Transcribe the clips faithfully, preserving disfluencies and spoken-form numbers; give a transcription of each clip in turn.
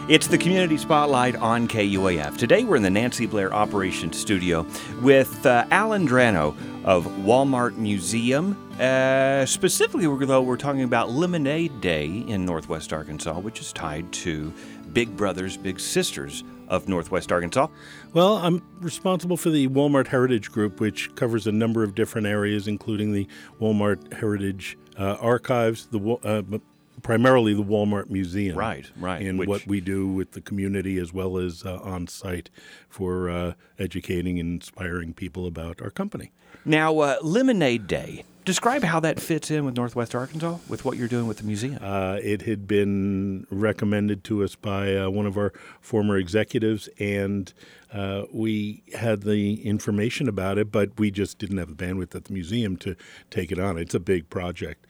It's the Community Spotlight on K U A F. Today we're in the Nancy Blair Operations Studio with uh, Alan Drano of Walmart Museum. Uh, specifically, we're, though, we're talking about Lemonade Day in Northwest Arkansas, which is tied to Big Brothers Big Sisters of Northwest Arkansas. Well, I'm responsible for the Walmart Heritage Group, which covers a number of different areas, including the Walmart Heritage uh, Archives, the uh, primarily the Walmart Museum. Right, right. And which, what we do with the community as well as uh, on site for uh, educating and inspiring people about our company. Now, uh, Lemonade Day. Describe how that fits in with Northwest Arkansas, with what you're doing with the museum. Uh, it had been recommended to us by uh, one of our former executives, and uh, we had the information about it, but we just didn't have the bandwidth at the museum to take it on. It's a big project.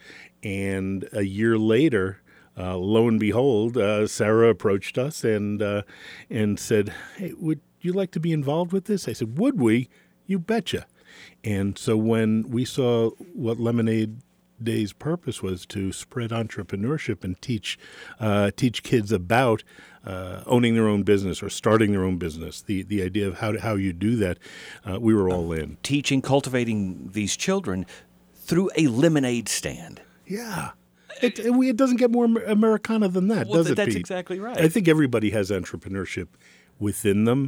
And a year later, uh, lo and behold, uh, Sarah approached us and uh, and said, "Hey, would you like to be involved with this?" I said, "Would we? You betcha." And so when we saw what Lemonade Day's purpose was to spread entrepreneurship and teach uh, teach kids about uh, owning their own business or starting their own business, the, the idea of how to, how you do that, uh, we were all in. Teaching, cultivating these children through a lemonade stand. Yeah. It, it, it doesn't get more Americana than that, well, does it, that's Pete? exactly right. I think everybody has entrepreneurship within them,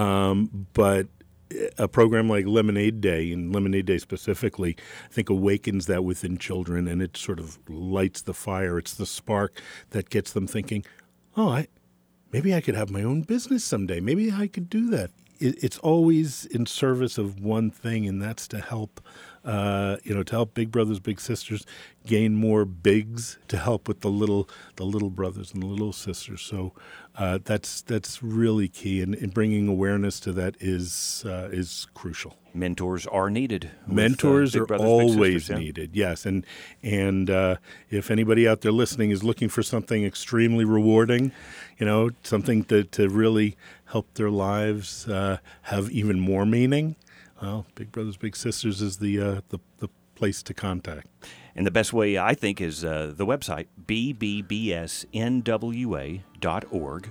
um, but a program like Lemonade Day, and Lemonade Day specifically, I think awakens that within children, and it sort of lights the fire. It's the spark that gets them thinking, oh, I, maybe I could have my own business someday. Maybe I could do that. It, it's always in service of one thing, and that's to help Uh, you know, to help Big Brothers Big Sisters gain more bigs, to help with the little the little brothers and the little sisters. So uh, that's that's really key, and, and bringing awareness to that is uh, is crucial. Mentors are needed. Mentors with, uh, Big are Brothers, Big always Sisters, yeah. needed, yes. And and uh, if anybody out there listening is looking for something extremely rewarding, you know, something to, to really help their lives uh, have even more meaning, well, Big Brothers Big Sisters is the, uh, the the place to contact. And the best way, I think, is uh, the website, b b b s n w a dot org.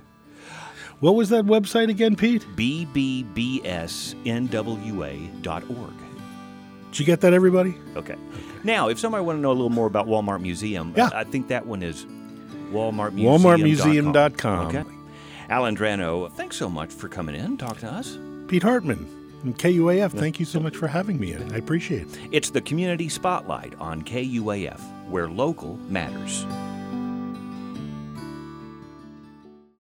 What was that website again, Pete? b b b s n w a dot org. Did you get that, everybody? Okay. Now, if somebody want to know a little more about Walmart Museum, yeah. I think that one is walmart museum dot com. walmart museum dot com. Okay. Alan Drano, thanks so much for coming in and talking to us. Pete Hartman. And K U A F, thank you so much for having me. I appreciate it. It's the Community Spotlight on K U A F, where local matters.